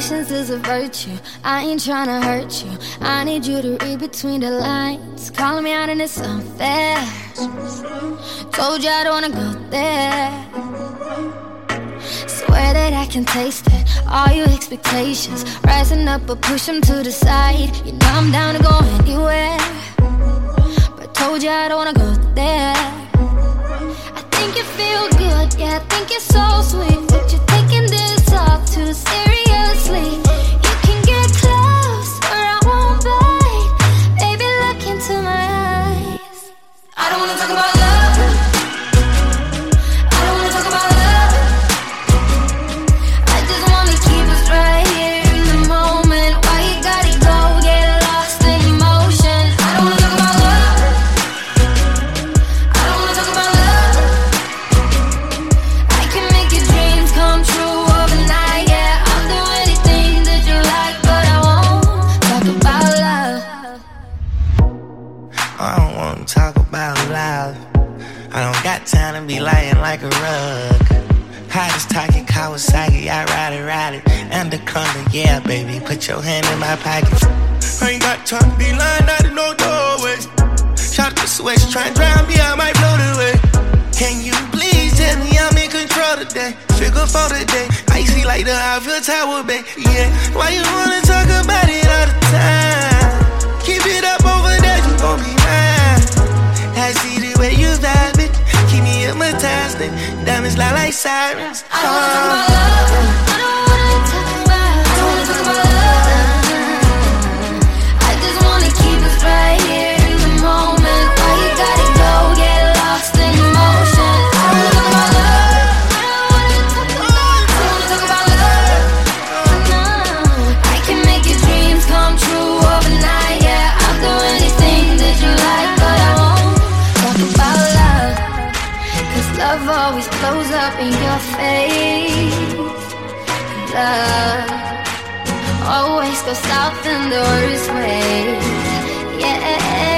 patience is a virtue. I ain't tryna hurt you. I need you to read between the lines. Calling me out and it's unfair. Told you I don't wanna go there. Swear that I can taste it. All your expectations rising up, but push them to the side. You know I'm down to go anywhere, but told you I don't wanna go there. I think you feel good, yeah, I think you're so sweet, but you're taking this all too seriously. You can get close, or I won't bite. Baby, look into my eyes. I don't wanna talk about love. I don't wanna talk about love. I just wanna keep us right here in the moment. Why you gotta go get lost in emotion? I don't wanna talk about love. I don't wanna talk about love. I can make your dreams come true overnight. Yeah, I'll do anything that you like, but I won't talk about love. I don't wanna talk about love. I don't got time to be lying like a rug. Hottest talking Kawasaki, I ride it. Anaconda, yeah, baby, put your hand in my pocket. I ain't got time to be lying out in no doorway. Shout to Switch, try and drown me, I might blow the way. Can you please tell me I'm in control today? Figure for today, icy like the Eiffel Tower, babe. Yeah, why you wanna talk about it all the time? Keep it up over there, you gon' be mine. I see the way you vibe it, keep me hypnotized. Diamonds lie like sirens. I don't wanna talk about love. I don't wanna talk about love. I just wanna keep us right here in the moment. Why you gotta go get lost in emotion? I don't wanna talk about love. I don't wanna talk about love. No. I can make your dreams come true overnight. Yeah, I'll do anything that you like, but I won't talk about love. 'Cause love always blows up in your face. Love always goes south in the worst way. Yeah.